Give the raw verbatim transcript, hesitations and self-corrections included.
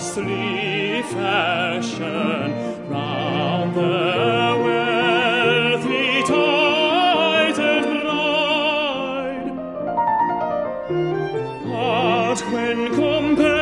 costly fashion round the wealthy titled bride. But when compared